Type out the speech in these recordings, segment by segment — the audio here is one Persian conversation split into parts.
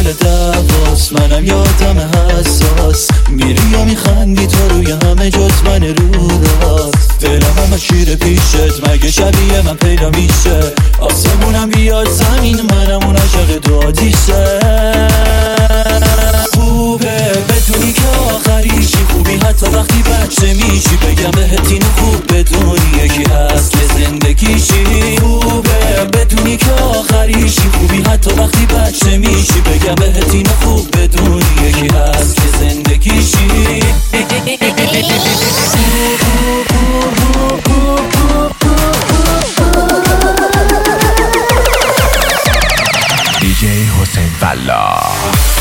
دل دواست، منم یادم حساس، میری و میخندی تو روی همه جز من روراست. دلم همه شیر پیشت، مگه شبیه من پیدا میشه؟ آسمونم بیاد زمین، منم اون عشق دو آتیشه. خوبه بدونی که آخریشی، خوبی حتی وقتی بچه میشی، بگم بهت اینو خوب بدونی یکی اصل زندگیشی. خوبه بدونی که آخریشی، خوبی حتی وقتی بچه میشی، بگم بهت اینو خوب بدونی یکی اصل زندگیشی. دیجی حسین فلاح.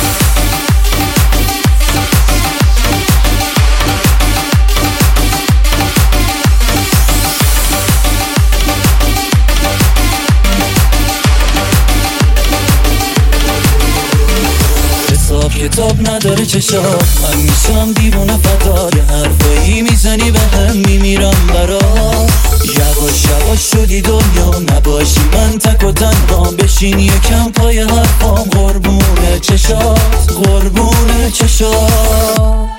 حساب کتاب نداره چشات، من میشم دیوونه فدای حرفایی میزنی به هم، میمیرم برات. یواش یواش شدی دنیا نباشی، من تک و تنها بشین یکم پای حرفام. قربونه چشات، قربونه چشات.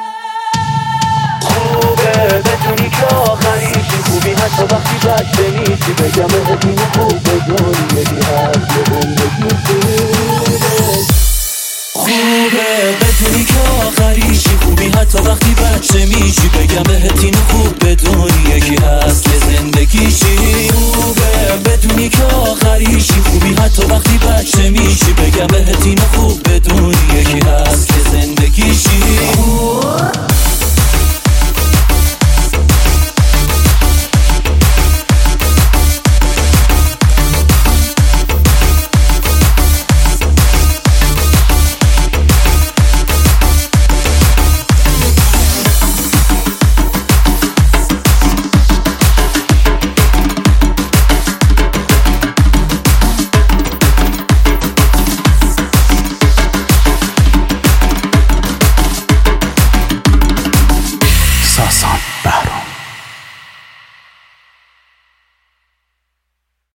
خوبه بدونی که آخریشی، خوبی حتی وقتی بچه میشی، بگم بهت اینو خوب بدونی یکی هست خوبه بدونی که آخریشی، خوبی حتی وقتی بچه میشی، بگم بهت اینو خوب بدونی یکی اصل زندگیشی. خوبه بدونی که آخریشی، خوبی حتی وقتی بچه